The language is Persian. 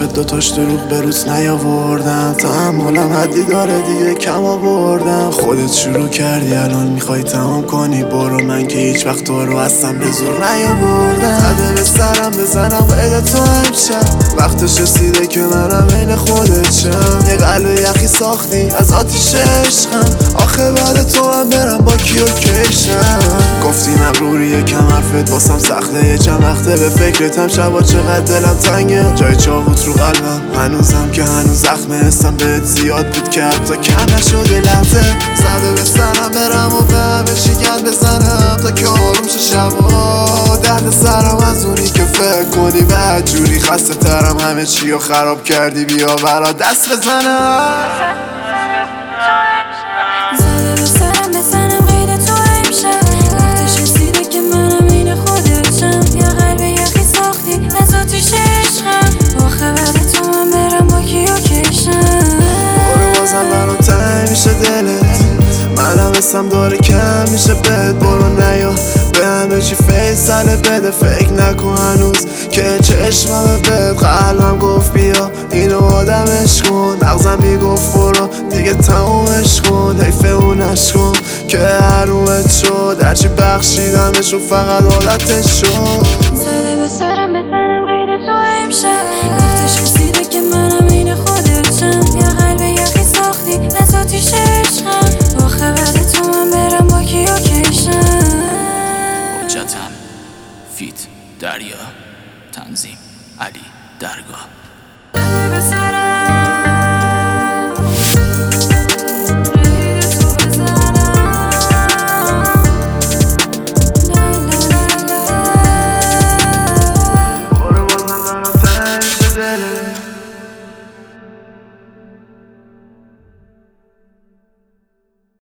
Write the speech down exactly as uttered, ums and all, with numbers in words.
حرفت دوتاش دروغ به روز نیاوردم، تحملم حدی داره دیگه کم آوردم. خودت شروع کردی الان میخوای تمام کنی، برو من که هیچ وقت تو رو هستم به زور نیاوردم. زده به سرم بزنم قید تو امشب، وقتش رسیده که منم عین خودت شم. یه قلب یخی ساختی از آتیش عشقم، آخه بعد تو هم برم با کیو کشم. گفتی مغروریه کم حرفت واسم سخته، یه چند وقته به فکرتم شبا چقدر دلم تنگه. جای چاقوت رو قلبم هنوزم که هنوز زخمه، حسم بهت زیاد بود که حتی کم نشده لحظه. زده به سرم برم و به همه شکن بزنم تا که آروم شه شبا. درد سرم از اونی که فکر کنی بعد جوری خسته ترم، همه چی رو خراب کردی بیا برا دست بزنم. زده به سرم بزنم قید تو امشب، وقتش رسیده که منم عین خودتم. یا قلب یخی ساختی از آتیش عشقم، آخه بعد تو من برم با کیو کشم. برو بازم برام تنگ میشه دلت، منم حسم داره کم میشه بهت. برو نیا به همه چی فیصله بده، فکر نکن هنوز که چشمم بهت. قلبم گفت بیا اینو آدمش کن، مغزم میگفت برو دیگه تمومش کن. حیف اونش کن که حرومت شد، هرچی بخشیدمش و فقط حالتش شد. زده به سرم بزنم قید تو امشب، وقتش رسیده که منم عین خودتم. یا قلب یخی ساختی از آتیش عشقم، آخه بعد تو من برم با کیو کشم. حجتم فیت دریا، تنظیم علی درگاه.